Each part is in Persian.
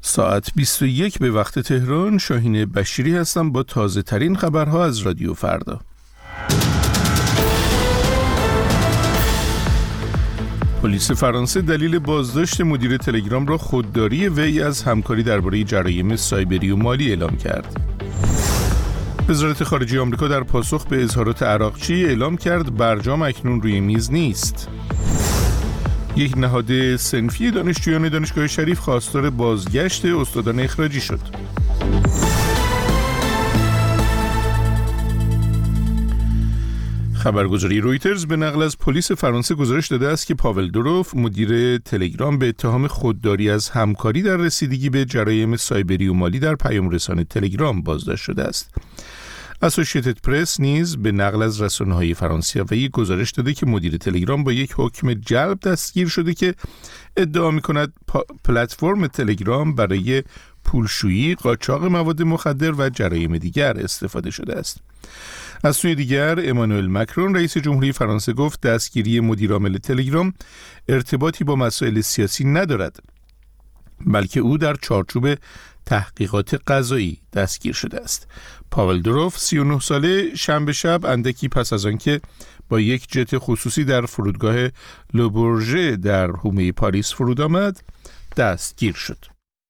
ساعت 21 به وقت تهران. شاهین بشیری هستم با تازه ترین خبرها از رادیو فردا. پلیس فرانسه دلیل بازداشت مدیر تلگرام را خودداری وی از همکاری درباره جرایم سایبری و مالی اعلام کرد. وزارت خارجه آمریکا در پاسخ به اظهارات عراقچی اعلام کرد برجام اکنون روی میز نیست. یک نهاد صنفی دانشجویان دانشگاه شریف خواستار بازگشت استادان اخراجی شد. خبرگزاری رویترز به نقل از پلیس فرانسه گزارش داده است که پاول دوروف مدیر تلگرام به اتهام خودداری از همکاری در رسیدگی به جرایم سایبری و مالی در پیام رسان تلگرام بازداشت شده است. اسوسییتد پرس نیز به نقل از رسانه‌های فرانسوی گزارش داده که مدیر تلگرام با یک حکم جلب دستگیر شده که ادعا می‌کند پلتفرم تلگرام برای پولشویی، قاچاق مواد مخدر و جرایم دیگر استفاده شده است. از سوی دیگر امانوئل مکرون رئیس جمهوری فرانسه گفت دستگیری مدیرعامل تلگرام ارتباطی با مسائل سیاسی ندارد، بلکه او در چارچوب تحقیقات قضایی دستگیر شده است. پاول دوروف 39 ساله شنبه شب اندکی پس از آنکه با یک جت خصوصی در فرودگاه لوبورژه در حومه پاریس فرود آمد دستگیر شد.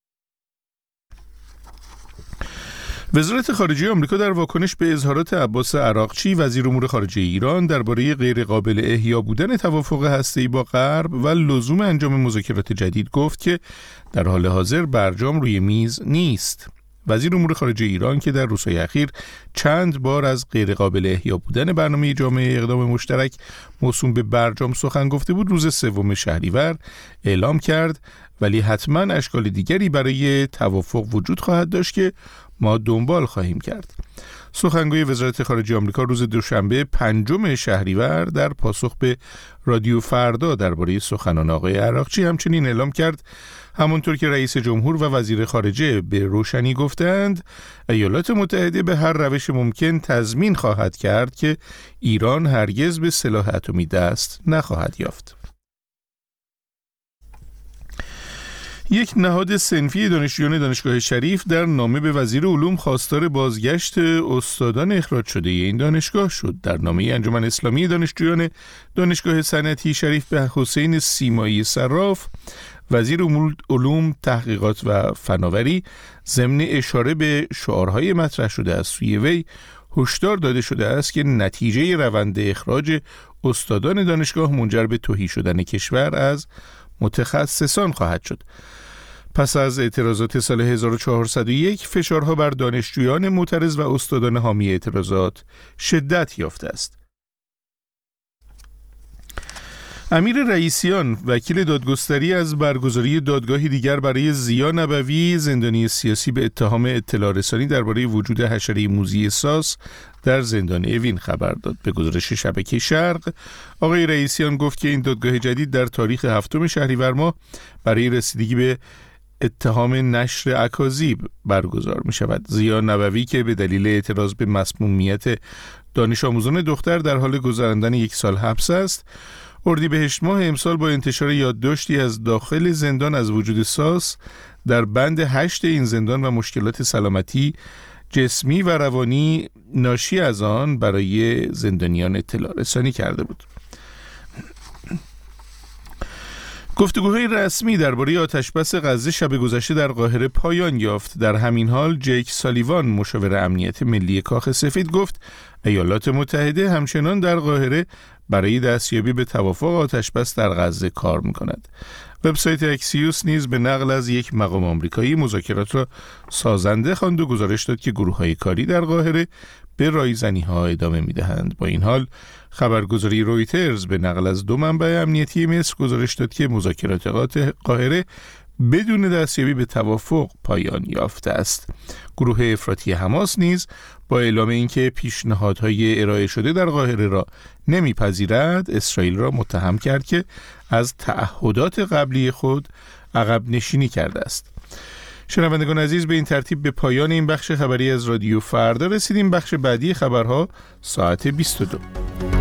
وزارت خارجه آمریکا در واکنش به اظهارات عباس عراقچی وزیر امور خارجه ایران درباره غیرقابل احیا بودن توافق هسته‌ای با غرب و لزوم انجام مذاکرات جدید گفت که در حال حاضر برجام روی میز نیست. وزیر امور خارجه ایران که در روزهای اخیر چند بار از غیرقابل احیا بودن برنامه جامعه اقدام مشترک موسوم به برجام سخن گفته بود، روز 3 شهریور اعلام کرد ولی حتما اشکال دیگری برای توافق وجود خواهد داشت که ما دنبال خواهیم کرد. سخنگوی وزارت خارجه آمریکا روز دوشنبه 5 شهریور در پاسخ به رادیو فردا درباره سخنان آقای عراقچی همچنین اعلام کرد همانطور که رئیس جمهور و وزیر خارجه به روشنی گفتند ایالات متحده به هر روش ممکن تضمین خواهد کرد که ایران هرگز به سلاح اتمی دست نخواهد یافت. یک نهاد صنفی دانشجویان دانشگاه شریف در نامه به وزیر علوم خواستار بازگشت استادان اخراج شده این دانشگاه شد. در نامه انجمن اسلامی دانشجویان دانشگاه صنعتی شریف به حسین سیمایی صراف وزیر علوم، تحقیقات و فناوری ضمن اشاره به شعارهای مطرح شده از سوی وی هشدار داده شده است که نتیجه روند اخراج استادان دانشگاه منجر به تهی شدن کشور از متخصصان خواهد شد. پس از اعتراضات سال 1401 فشارها بر دانشجویان معترض و استادان حامی اعتراضات شدت یافته است. امیر رئیسیان وکیل دادگستری از برگزاری دادگاهی دیگر برای زیا نبوی زندانی سیاسی به اتهام اطلاع رسانی درباره وجود حشره موذی ساس در زندان اوین خبر داد. به گزارش شبکه شرق آقای رئیسیان گفت که این دادگاه جدید در تاریخ 7 شهریور ماه برای رسیدگی به اتهام نشر اکاذیب برگزار می شود. زیا نبوی که به دلیل اعتراض به مسمومیت دانش آموزان دختر در حال گذراندن 1 سال حبس است، اردیبهشت ماه امسال با انتشار یادداشتی از داخل زندان از وجود ساس در بند 8 این زندان و مشکلات سلامتی جسمی و روانی ناشی از آن برای زندانیان اطلاع رسانی کرده بود. گفتگوهای رسمی درباره آتشبس غزه شب گذشته در قاهره پایان یافت. در همین حال جیک سالیوان مشاور امنیت ملی کاخ سفید گفت ایالات متحده همچنان در قاهره برای دستیابی به توافق آتشبس در غزه کار می‌کند. وبسایت اکسیوس نیز به نقل از یک مقام آمریکایی مذاکرات را سازنده خواند و گزارش داد که گروه‌های کاری در قاهره به رایزنی‌ها ادامه می‌دهند. با این حال خبرگزاری رویترز به نقل از 2 منبع امنیتی مصر گزارش داد که مذاکرات قاهره بدون دستیابی به توافق پایان یافته است. گروه افراطی حماس نیز با اعلام اینکه پیشنهادهای ارائه شده در قاهره را نمیپذیرد، اسرائیل را متهم کرد که از تعهدات قبلی خود عقب نشینی کرده است. شنوندگان عزیز، به این ترتیب به پایان این بخش خبری از رادیو فردا رسیدیم. بخش بعدی خبرها ساعت 22.